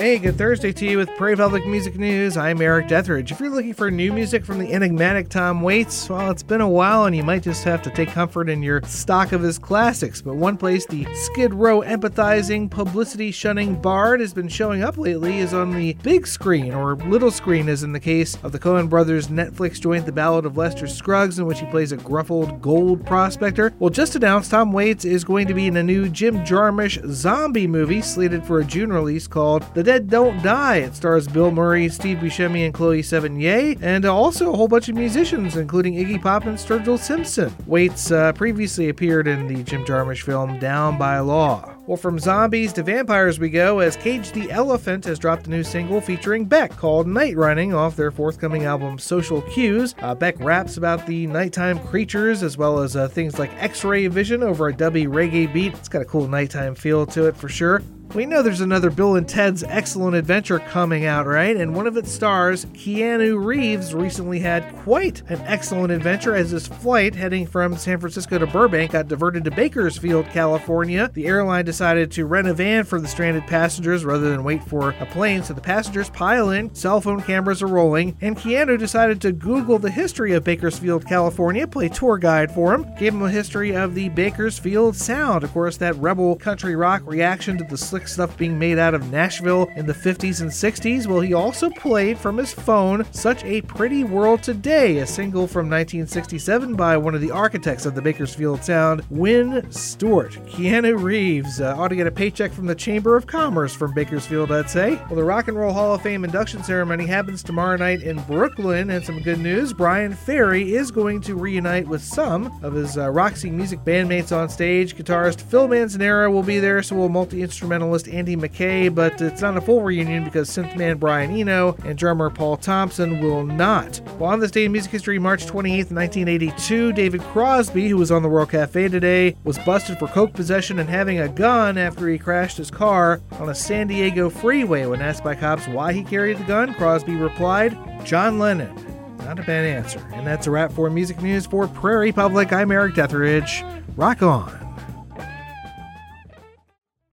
Hey, good Thursday to you with Prairie Public Music News. I'm Eric Deathridge. If you're looking for new music from the enigmatic Tom Waits, well, it's been a while and you might just have to take comfort in your stock of his classics. But one place the Skid Row empathizing, publicity-shunning bard has been showing up lately is on the big screen, or little screen as in the case of the Coen brothers' Netflix joint The Ballad of Lester Scruggs, in which he plays a gruffled gold prospector. Well, just announced Tom Waits is going to be in a new Jim Jarmusch zombie movie slated for a June release called The Dead Don't Die. It stars Bill Murray, Steve Buscemi, and Chloe Sevigny, and also a whole bunch of musicians, including Iggy Pop and Sturgill Simpson. Waits previously appeared in the Jim Jarmusch film Down by Law. Well, from zombies to vampires we go, as Cage the Elephant has dropped a new single featuring Beck called Night Running off their forthcoming album Social Cues. Beck raps about the nighttime creatures as well as things like X-ray vision over a dubby reggae beat. It's got a cool nighttime feel to it for sure. We know there's another Bill and Ted's Excellent Adventure coming out, right? And one of its stars, Keanu Reeves, recently had quite an excellent adventure as his flight heading from San Francisco to Burbank got diverted to Bakersfield, California. The airline decided to rent a van for the stranded passengers rather than wait for a plane, so the passengers pile in, cell phone cameras are rolling, and Keanu decided to Google the history of Bakersfield, California, play tour guide for him, gave him a history of the Bakersfield Sound, of course, that rebel country rock reaction to the slick stuff being made out of Nashville in the 50s and 60s. Well, he also played from his phone Such a Pretty World Today, a single from 1967 by one of the architects of the Bakersfield Sound, Win Stewart. Keanu Reeves ought to get a paycheck from the Chamber of Commerce from Bakersfield, I'd say. Well, the Rock and Roll Hall of Fame induction ceremony happens tomorrow night in Brooklyn, and some good news, Bryan Ferry is going to reunite with some of his Roxy Music bandmates on stage. Guitarist Phil Manzanera will be there, so will multi-instrumentalist Andy McKay, but it's not a full reunion because synthman Brian Eno and drummer Paul Thompson will not. Well, on this day in music history, March 28th, 1982, David Crosby, who was on the World Cafe today, was busted for coke possession and having a gun after he crashed his car on a San Diego freeway. When asked by cops why he carried the gun, Crosby replied, "John Lennon." Not a bad answer. And that's a wrap for Music News for Prairie Public. I'm Eric Deathridge. Rock on.